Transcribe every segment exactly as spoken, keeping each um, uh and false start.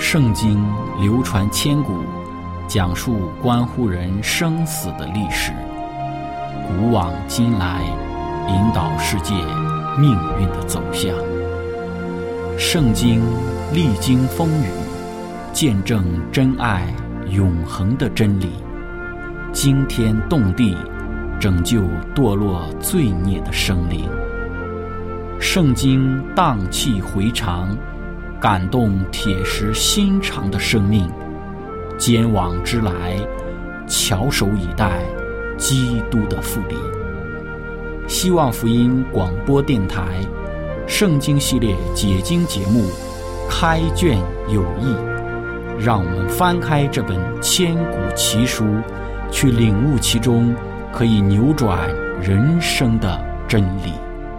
圣经流传千古，讲述关乎人生死的历史，古往今来，引导世界命运的走向。圣经历经风雨，见证真爱永恒的真理，惊天动地，拯救堕落罪孽的生灵。圣经荡气回肠，感动铁石心肠的生命。坚往之来，翘首以待基督的复临。希望福音广播电台圣经系列解经节目开卷有益，让我们翻开这本千古奇书，去领悟其中可以扭转人生的真理。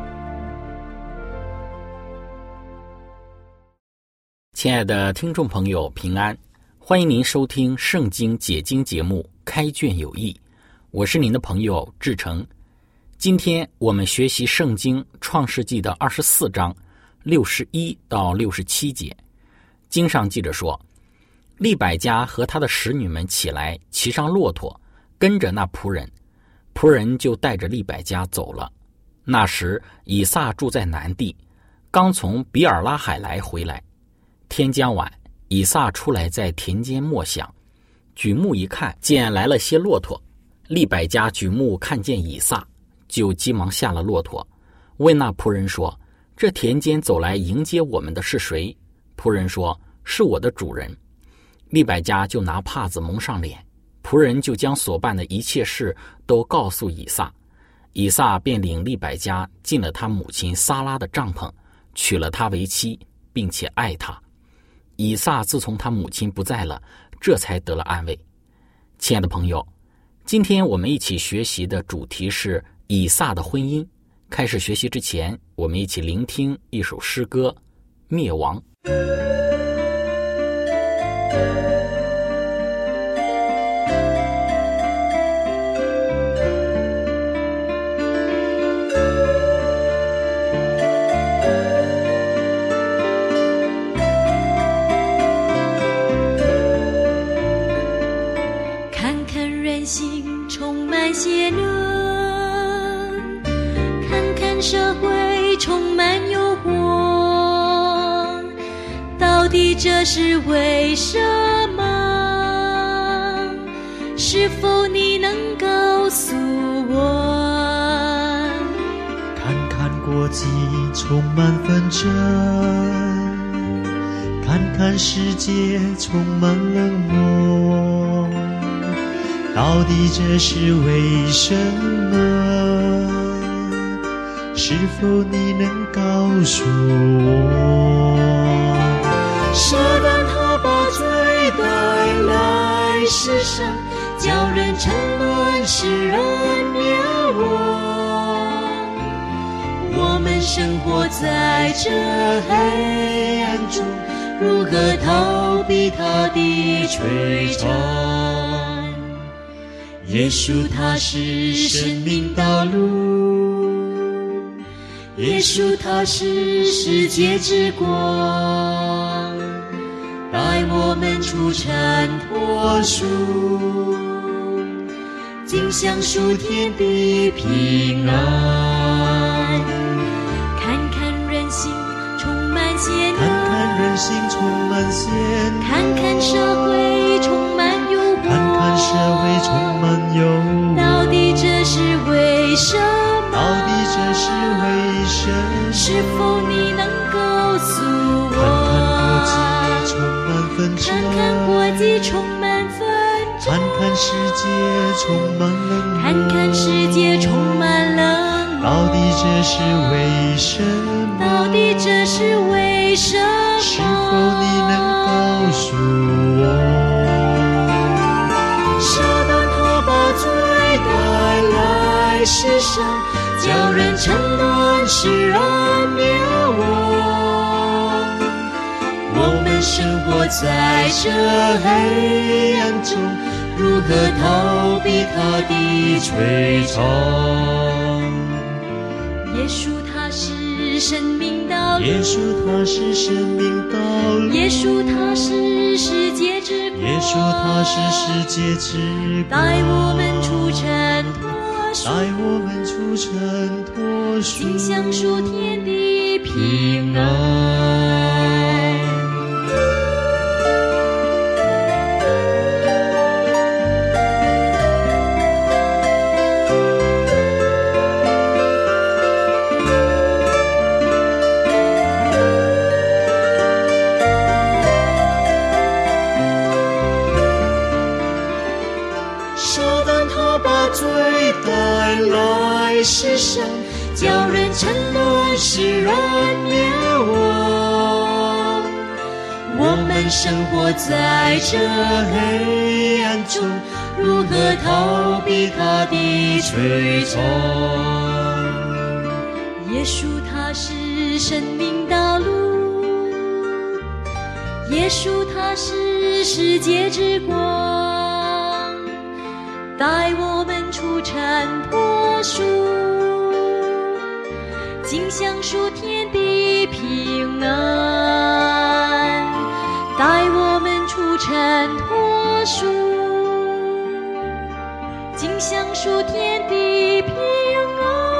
亲爱的听众朋友，平安，欢迎您收听圣经解经节目开卷有益，我是您的朋友志成。今天我们学习圣经创世纪的二十四章六十一到六十七节。经上记着说，利百加和他的使女们起来，骑上骆驼，跟着那仆人，仆人就带着利百加走了。那时以撒住在南地，刚从比尔拉海来回来。天将晚，以撒出来在田间默想，举目一看，见来了些骆驼。利百加举目看见以撒，就急忙下了骆驼，问那仆人说，这田间走来迎接我们的是谁？仆人说，是我的主人。利百加就拿帕子蒙上脸，仆人就将所办的一切事都告诉以撒。以撒便领利百加进了他母亲撒拉的帐篷，娶了她为妻，并且爱她。以撒自从他母亲不在了，这才得了安慰。亲爱的朋友，今天我们一起学习的主题是以撒的婚姻。开始学习之前，我们一起聆听一首诗歌《灭亡》。 邪恶，看看社会充满诱惑，到底这是为什么？是否你能告诉我？ 看看国际充满纷争，看看世界充满冷漠，到底这是为什么？是否你能告诉我？ 撒旦他把罪带来世上，叫人沉沦，使人灭亡。我们生活在这黑暗中，如何逃避他的摧残？耶稣他是生命道路，耶稣他是世界之光，带我们出尘脱俗，尽享属天的平安。看看人心充满险恶， 看看人心充满险恶， 看看社会充满诱惑， 看看社会充满诱惑， 到底这是为什么？ 到底这是为什么？ 是否你能告诉我？ 看看国际充满纷争， 看看国际充满纷争， 看看世界充满冷漠， 看看世界充满冷漠， 到底这是为什么？ 到底这是为什么？ 是否你能告诉我？ 撒旦他把罪带来世上，叫人沉沦，使人灭亡。我们生活在这黑暗中，如何逃避他的摧残？耶稣他是是生命道路， 耶稣他是生命道路， 耶稣他是世界之光， 耶稣他是世界之光， 带我们出尘脱俗， 带我们出尘脱俗， 尽享属天的平安。 世上叫人沉沦，使人灭亡。我们生活在这黑暗中，如何逃避他的追踪？耶稣他是生命道路，耶稣他是世界之光，带我们出尘脱俗，尽享属天的平安，带我们出尘脱俗，尽享属天的平安。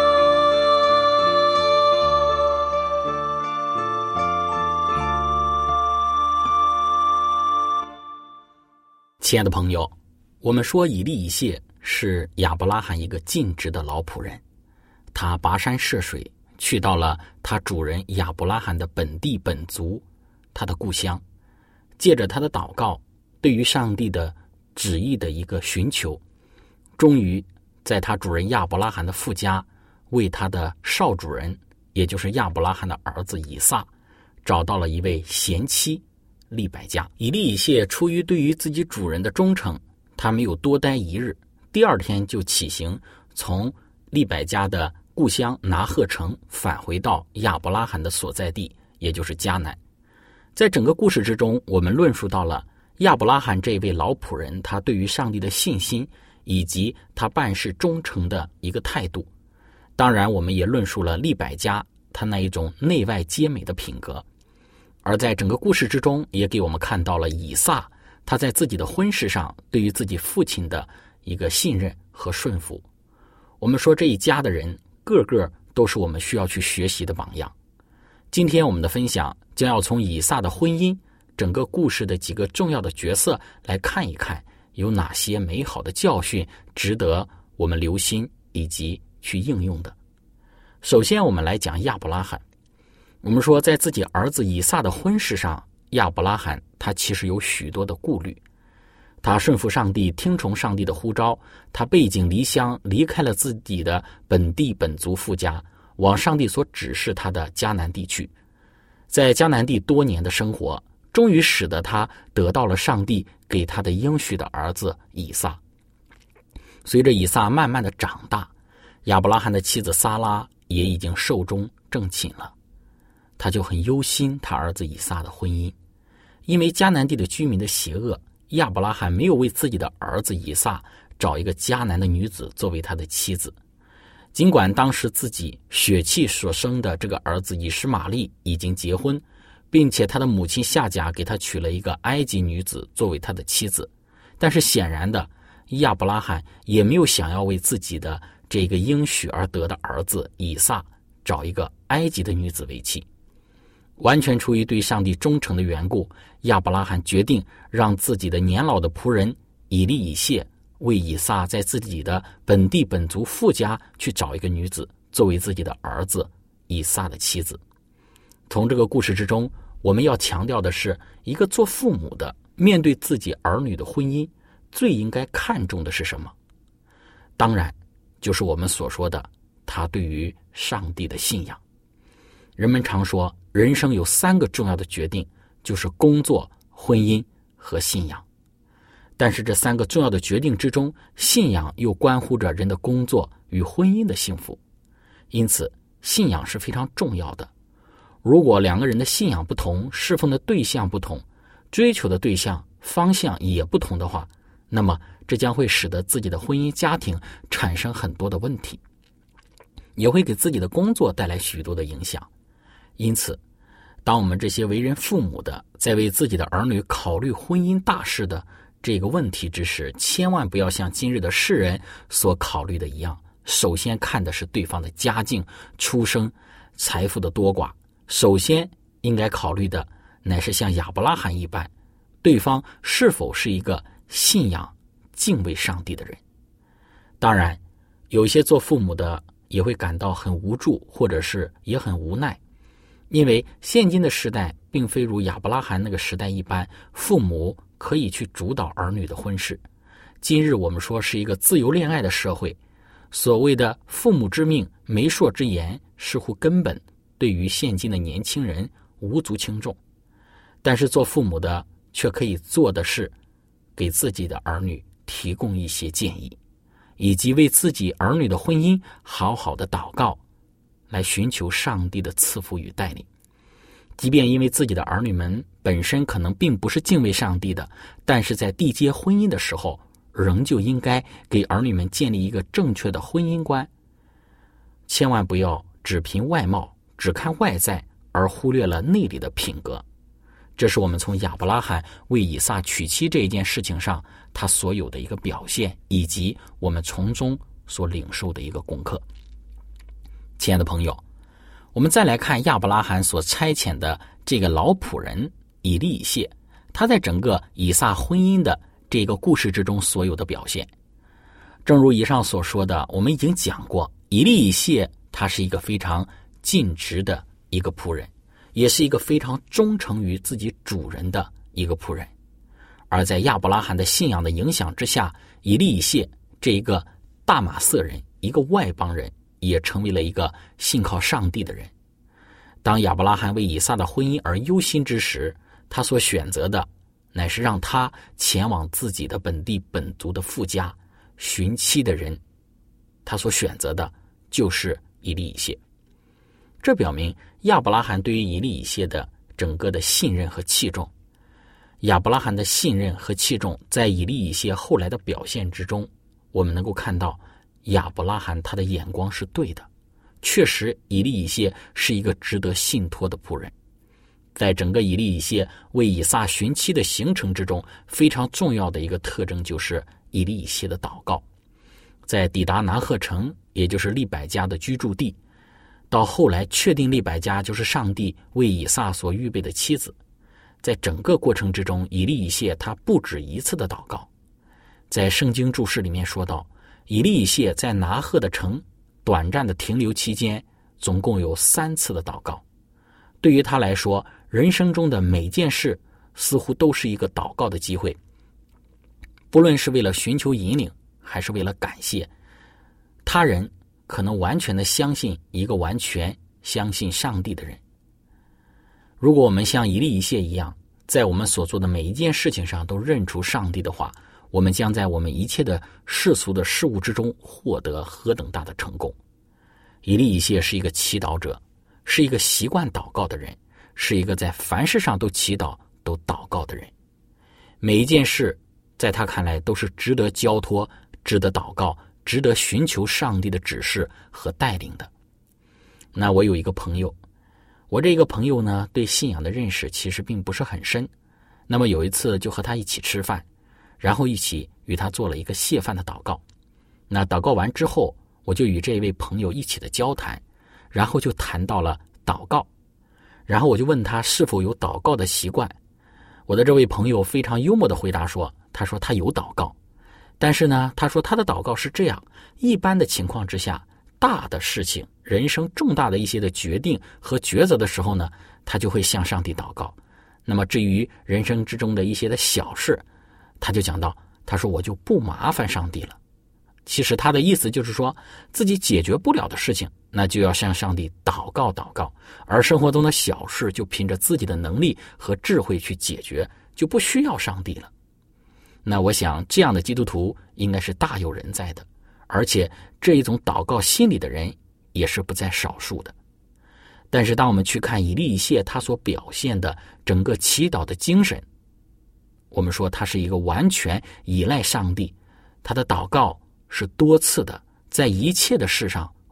亲爱的朋友，我们说以利以谢是亚伯拉罕一个尽职的老仆人，他跋山涉水去到了他主人亚伯拉罕的本地本族，他的故乡，借着他的祷告，对于上帝的旨意的一个寻求，终于在他主人亚伯拉罕的父家，为他的少主人，也就是亚伯拉罕的儿子以撒，找到了一位贤妻利百加。以利以谢出于对于自己主人的忠诚，他没有多待一日，第二天就起行，从利百加的故乡拿鹤城返回到亚伯拉罕的所在地，也就是迦南。在整个故事之中，我们论述到了亚伯拉罕这位老仆人，他对于上帝的信心，以及他办事忠诚的一个态度。当然我们也论述了利百加他那一种内外皆美的品格。而在整个故事之中，也给我们看到了以撒他在自己的婚事上对于自己父亲的一个信任和顺服。我们说这一家的人个个都是我们需要去学习的榜样。今天我们的分享将要从以撒的婚姻整个故事的几个重要的角色来看一看，有哪些美好的教训值得我们留心以及去应用的。首先我们来讲亚伯拉罕。我们说在自己儿子以撒的婚事上，亚伯拉罕他其实有许多的顾虑。他顺服上帝，听从上帝的呼召，他背井离乡，离开了自己的本地本族父家，往上帝所指示他的迦南地去。在迦南地多年的生活，终于使得他得到了上帝给他的应许的儿子以撒。随着以撒慢慢的长大，亚伯拉罕的妻子撒拉也已经寿终正寝了。他就很忧心他儿子以撒的婚姻，因为迦南地的居民的邪恶，亚伯拉罕没有为自己的儿子以撒找一个迦南的女子作为他的妻子。尽管当时自己血气所生的这个儿子以实玛利已经结婚，并且他的母亲夏甲给他娶了一个埃及女子作为他的妻子，但是显然的，亚伯拉罕也没有想要为自己的这个应许而得的儿子以撒找一个埃及的女子为妻。完全出于对上帝忠诚的缘故，亚伯拉罕决定让自己的年老的仆人以利以谢为以撒在自己的本地本族父家去找一个女子作为自己的儿子以撒的妻子。从这个故事之中，我们要强调的是，一个做父母的面对自己儿女的婚姻，最应该看重的是什么？当然就是我们所说的他对于上帝的信仰。人们常说人生有三个重要的决定，就是工作、婚姻和信仰。但是这三个重要的决定之中，信仰又关乎着人的工作与婚姻的幸福。因此信仰是非常重要的。如果两个人的信仰不同，侍奉的对象不同，追求的对象方向也不同的话，那么这将会使得自己的婚姻家庭产生很多的问题。 也会给自己的工作带来许多的影响。因此，当我们这些为人父母的在为自己的儿女考虑婚姻大事的这个问题之时，千万不要像今日的世人所考虑的一样，首先看的是对方的家境、出生、财富的多寡。首先应该考虑的乃是像亚伯拉罕一般，对方是否是一个信仰、敬畏上帝的人。当然，有些做父母的也会感到很无助，或者是也很无奈，因为现今的时代并非如亚伯拉罕那个时代一般，父母可以去主导儿女的婚事。今日我们说是一个自由恋爱的社会，所谓的父母之命、媒妁之言，似乎根本对于现今的年轻人无足轻重。但是做父母的却可以做的是给自己的儿女提供一些建议，以及为自己儿女的婚姻好好的祷告，来寻求上帝的赐福与带领。即便因为自己的儿女们本身可能并不是敬畏上帝的，但是在缔结婚姻的时候，仍旧应该给儿女们建立一个正确的婚姻观。千万不要只凭外貌，只看外在，而忽略了内里的品格。这是我们从亚伯拉罕为以撒娶妻这一件事情上他所有的一个表现，以及我们从中所领受的一个功课。亲爱的朋友，我们再来看亚伯拉罕所差遣的这个老仆人以利以谢，他在整个以撒婚姻的这个故事之中所有的表现。正如以上所说的，我们已经讲过，以利以谢他是一个非常尽职的一个仆人，也是一个非常忠诚于自己主人的一个仆人。而在亚伯拉罕的信仰的影响之下，以利以谢这一个大马色人，一个外邦人，也成为了一个信靠上帝的人。当亚伯拉罕为以撒的婚姻而忧心之时，他所选择的乃是让他前往自己的本地本族的父家寻妻的人，他所选择的就是以利以谢。这表明亚伯拉罕对于以利以谢的整个的信任和器重。亚伯拉罕的信任和器重在以利以谢后来的表现之中，我们能够看到亚伯拉罕他的眼光是对的，确实以利以谢是一个值得信托的仆人。在整个以利以谢为以撒寻妻的行程之中，非常重要的一个特征就是以利以谢的祷告。在抵达拿鹤城，也就是利百加的居住地，到后来确定利百加就是上帝为以撒所预备的妻子，在整个过程之中，以利以谢他不止一次的祷告。在圣经注释里面说到，以利以谢在拿鹤的城短暂的停留期间，总共有三次的祷告。对于他来说，人生中的每件事似乎都是一个祷告的机会，不论是为了寻求引领，还是为了感谢他人，可能完全的相信一个完全相信上帝的人。如果我们像以利以谢一样，在我们所做的每一件事情上都认出上帝的话，我们将在我们一切的世俗的事物之中获得何等大的成功。以利以谢是一个祈祷者，是一个习惯祷告的人，是一个在凡事上都祈祷都祷告的人。每一件事在他看来都是值得交托，值得祷告，值得寻求上帝的指示和带领的。那我有一个朋友，我这个朋友呢，对信仰的认识其实并不是很深。那么有一次就和他一起吃饭，然后一起与他做了一个谢饭的祷告。那祷告完之后，我就与这位朋友一起的交谈，然后就谈到了祷告。然后我就问他是否有祷告的习惯。我的这位朋友非常幽默的回答说，他说他有祷告，但是呢，他说他的祷告是这样，一般的情况之下，大的事情，人生重大的一些的决定和抉择的时候呢，他就会向上帝祷告。那么至于人生之中的一些的小事，他就讲到，他说我就不麻烦上帝了。其实他的意思就是说，自己解决不了的事情，那就要向上帝祷告祷告，而生活中的小事就凭着自己的能力和智慧去解决，就不需要上帝了。那我想这样的基督徒应该是大有人在的，而且这一种祷告心理的人也是不在少数的。但是当我们去看以利以谢他所表现的整个祈祷的精神，我们说他是一个完全依赖上帝，他的祷告是多次的，在一切的事上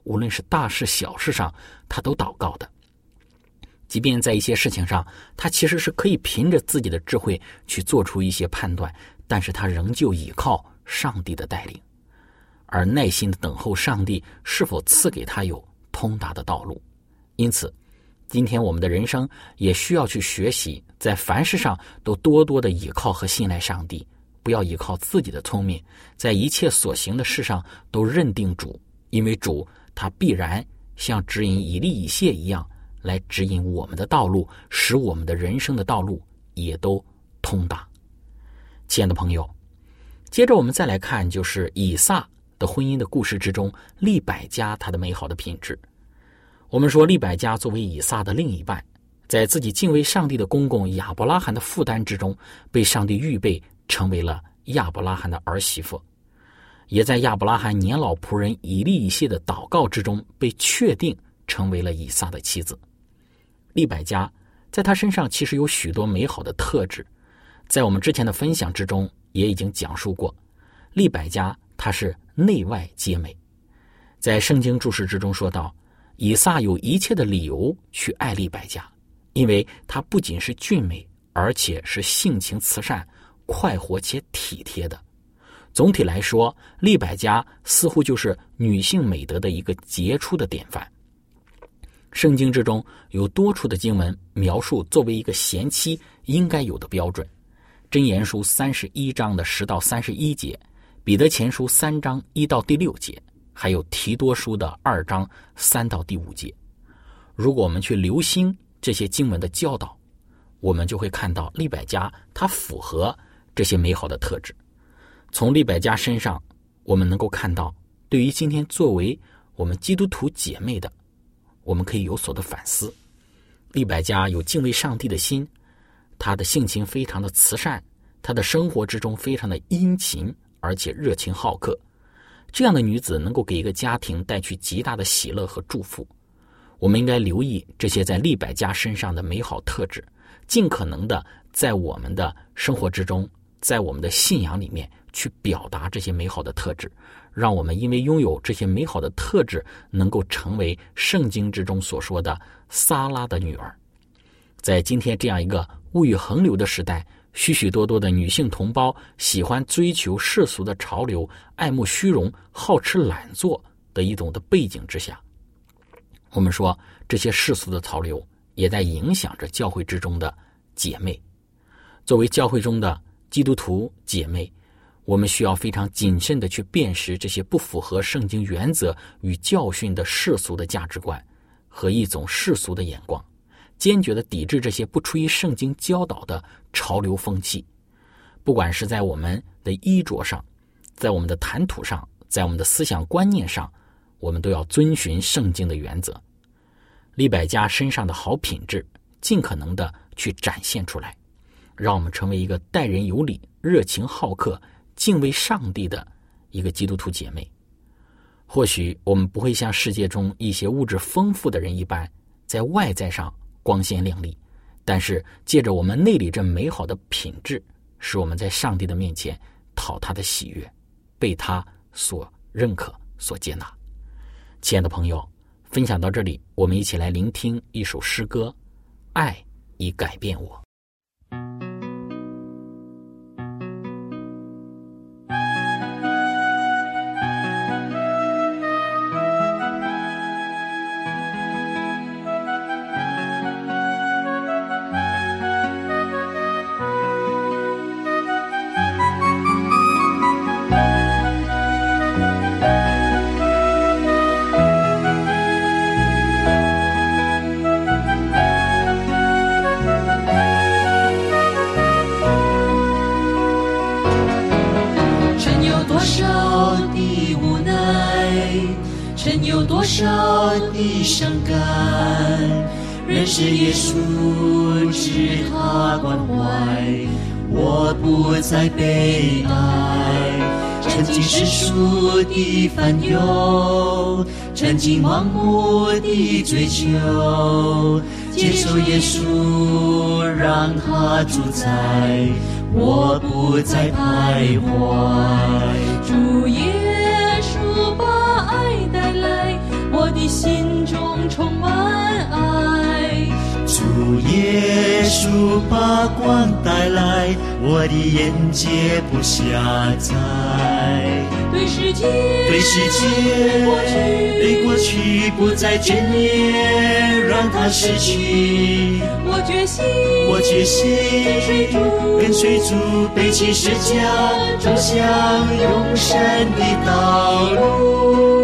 无论是大事小事上，他都祷告的。即便在一些事情上，他其实是可以凭着自己的智慧去做出一些判断，但是他仍旧倚靠上帝的带领，而耐心的等候上帝是否赐给他有通达的道路。因此今天我们的人生也需要去学习，在凡事上都多多的倚靠和信赖上帝，不要依靠自己的聪明，在一切所行的事上都认定主，因为主他必然像指引以利以谢一样来指引我们的道路，使我们的人生的道路也都通达。亲爱的朋友，接着我们再来看，就是以撒的婚姻的故事之中，利百加他的美好的品质。我们说利百加作为以撒的另一半，在自己敬畏上帝的公公亚伯拉罕的负担之中，被上帝预备成为了亚伯拉罕的儿媳妇，也在亚伯拉罕年老仆人以利以谢的祷告之中被确定成为了以撒的妻子。利百加在他身上其实有许多美好的特质，在我们之前的分享之中也已经讲述过，利百加她是内外皆美。在圣经注释之中说到，以撒有一切的理由去爱利百加，因为她不仅是俊美，而且是性情慈善、快活且体贴的。总体来说，利百加似乎就是女性美德的一个杰出的典范。圣经之中有多处的经文描述作为一个贤妻应该有的标准。箴言书三十一章的十到三十一节，彼得前书三章一到第六节，还有提多书的二章三到第五节。如果我们去留心这些经文的教导，我们就会看到利百加她符合这些美好的特质。从利百加身上，我们能够看到，对于今天作为我们基督徒姐妹的，我们可以有所的反思。利百加有敬畏上帝的心，她的性情非常的慈善，她的生活之中非常的殷勤，而且热情好客。这样的女子能够给一个家庭带去极大的喜乐和祝福。我们应该留意这些在利百加身上的美好特质，尽可能的在我们的生活之中，在我们的信仰里面去表达这些美好的特质，让我们因为拥有这些美好的特质，能够成为圣经之中所说的撒拉的女儿。在今天这样一个物欲横流的时代，许许多多的女性同胞喜欢追求世俗的潮流，爱慕虚荣，好吃懒做的一种的背景之下，我们说这些世俗的潮流也在影响着教会之中的姐妹。作为教会中的基督徒姐妹，我们需要非常谨慎地去辨识这些不符合圣经原则与教训的世俗的价值观和一种世俗的眼光，坚决地抵制这些不出于圣经教导的潮流风气。不管是在我们的衣着上，在我们的谈吐上，在我们的思想观念上，我们都要遵循圣经的原则。利百加身上的好品质尽可能的去展现出来，让我们成为一个待人有礼、热情好客、敬畏上帝的一个基督徒姐妹。或许我们不会像世界中一些物质丰富的人一般，在外在上光鲜亮丽，但是借着我们内里这美好的品质，使我们在上帝的面前讨他的喜悦，被他所认可、所接纳。亲爱的朋友，分享到这里，我们一起来聆听一首诗歌，爱已改变我。 曾有多少的伤感，认识耶稣，知他关怀，我不再悲哀。曾经世俗的烦忧，曾经盲目的追求，接受耶稣，让他主宰，我不再徘徊。主耶稣把爱带来，我的心中充满爱。 主耶稣把光带来，我的眼界不狭窄。 对世界， 对世界，对过去不再眷恋，让它逝去。 我决心， 我决心跟随主， 跟随主，背起十字架，走向永生的道路。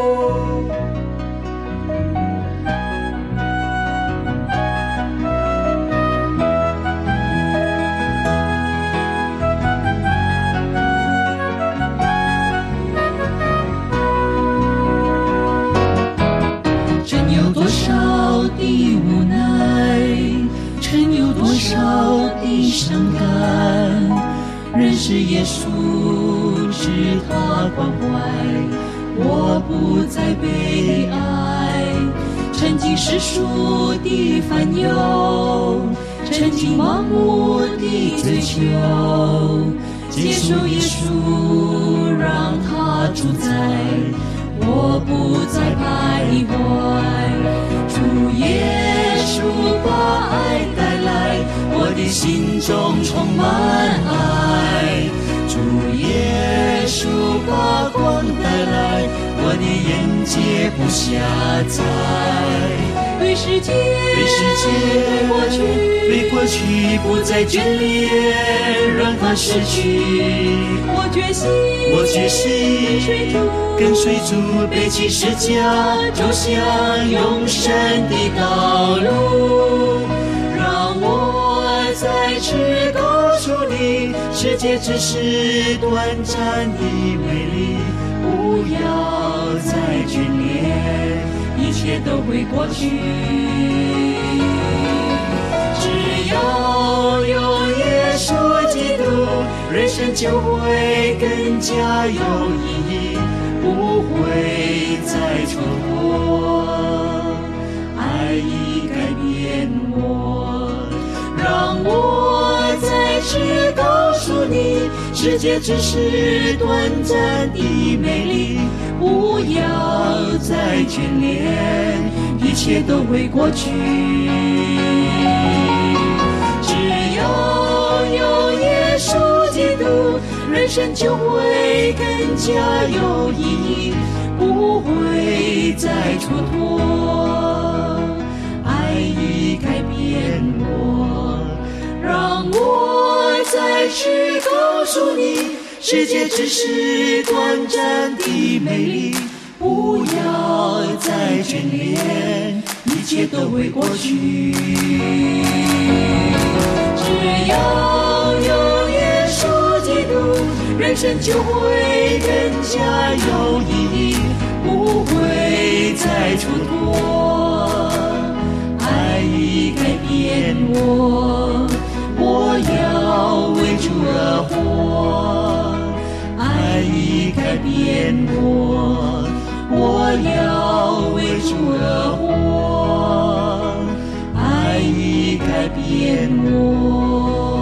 伤感，认识耶稣，知他关怀，我不再悲哀。曾经世俗的烦忧，曾经盲目的追求，接受耶稣，让他主宰，我不再徘徊。主耶稣把爱带来，我的心中充满爱。主耶稣把光带来，我的眼界不狭窄。对世界，对世界，对过去，对过去不再眷恋，让它逝去。我决心，我决心跟随主，跟随主，背起十字架，走向永生的道路。让我再次告诉你，世界只是短暂的美丽，不要再眷恋，一切都会过去。只要有耶稣基督，人生就会更加有意义，不会再蹉跎。爱已改变我，让我再次告诉你，世界只是短暂的美丽，不要再眷恋，一切都会过去。只要有耶稣基督，人生就会更加有意义，不会再蹉跎。爱已改变我，让我再次告诉你，世界只是短暂的美丽，不要再眷恋，一切都会过去。只要有耶稣基督，人生就会更加有意义，不会再蹉跎。爱已改变我，我要为主而活。爱已改变我，我要为主而活。爱已改变我。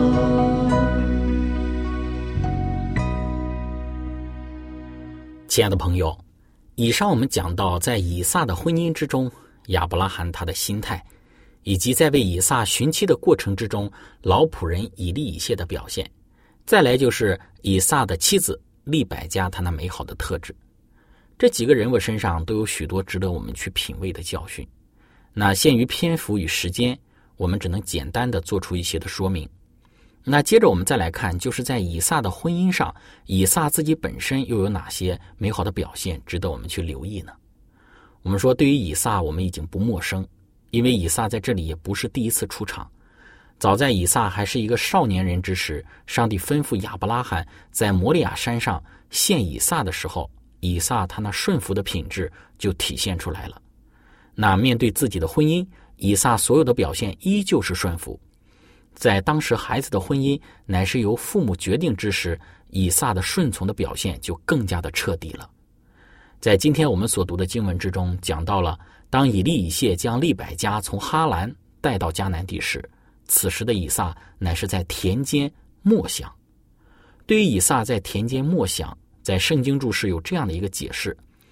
亲爱的朋友，以上我们讲到在以撒的婚姻之中，亚伯拉罕他的心态，以及在为以撒寻妻的过程之中，老仆人以利以谢的表现，再来就是以撒的妻子利百加他那美好的特质。这几个人物身上都有许多值得我们去品味的教训。那限于篇幅与时间，我们只能简单的做出一些的说明。那接着我们再来看，就是在以撒的婚姻上，以撒自己本身又有哪些美好的表现值得我们去留意呢？我们说对于以撒我们已经不陌生，因为以撒在这里也不是第一次出场。早在以撒还是一个少年人之时，上帝吩咐亚伯拉罕在摩利亚山上献以撒的时候，以撒他那顺服的品质就体现出来了。那面对自己的婚姻，以撒所有的表现依旧是顺服。在当时孩子的婚姻乃是由父母决定之时，以撒的顺从的表现就更加的彻底了。在今天我们所读的经文之中讲到了，当以利以谢将利百加从哈兰带到迦南地时，此时的以撒乃是在田间默想。对于以撒在田间默想，在圣经注释有这样的一个解释，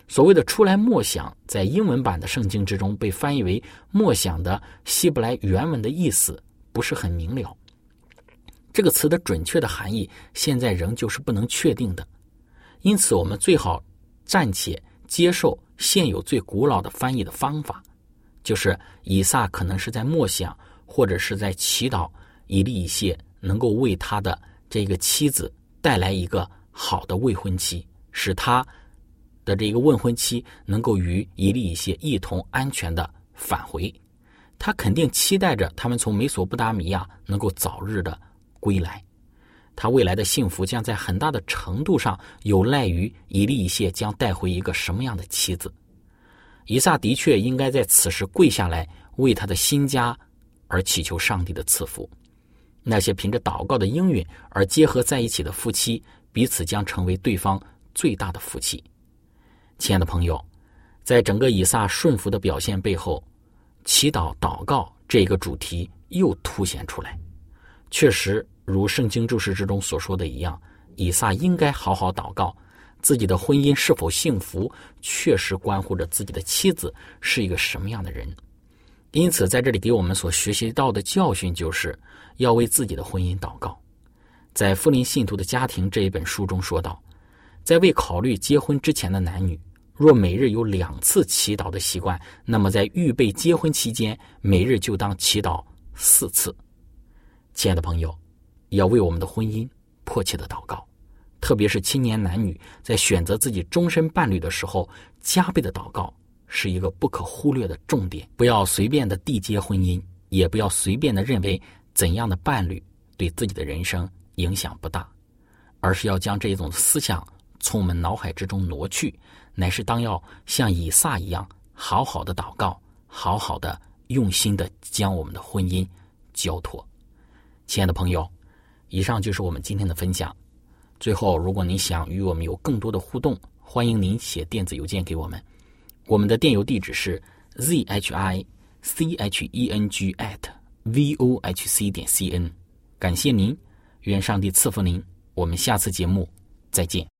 所谓的出来默想，在英文版的圣经之中被翻译为默想的希伯来原文的意思不是很明了。这个词的准确的含义现在仍旧是不能确定的，因此我们最好暂且接受现有最古老的翻译的方法，就是以撒可能是在默想或者是在祈祷以利以谢能够为他的这个妻子带来一个好的未婚妻，使他的这个未婚妻能够与以利以谢一同安全的返回。他肯定期待着他们从美索不达米亚能够早日的归来。他未来的幸福将在很大的程度上有赖于以利以谢将带回一个什么样的妻子。以撒的确应该在此时跪下来为他的新家而祈求上帝的赐福。那些凭着祷告的应允而结合在一起的夫妻，彼此将成为对方最大的福气。亲爱的朋友，在整个以撒顺服的表现背后，祈祷祷告这个主题又凸显出来。确实如圣经注释之中所说的一样，以撒应该好好祷告，自己的婚姻是否幸福确实关乎着自己的妻子是一个什么样的人。因此在这里给我们所学习到的教训就是要为自己的婚姻祷告。在福林信徒的家庭这一本书中说道，在未考虑结婚之前的男女，若每日有两次祈祷的习惯，那么在预备结婚期间，每日就当祈祷四次。亲爱的朋友，要为我们的婚姻迫切的祷告，特别是青年男女在选择自己终身伴侣的时候，加倍的祷告是一个不可忽略的重点。不要随便的缔结婚姻，也不要随便的认为怎样的伴侣对自己的人生影响不大，而是要将这种思想从我们脑海之中挪去，乃是当要像以撒一样好好的祷告，好好的用心的将我们的婚姻交托。亲爱的朋友，以上就是我们今天的分享。最后，如果你想与我们有更多的互动，欢迎您写电子邮件给我们，我们的电邮地址是 z h i c h e n g at v o h c 点 c n。 感谢您，愿上帝赐福您，我们下次节目再见。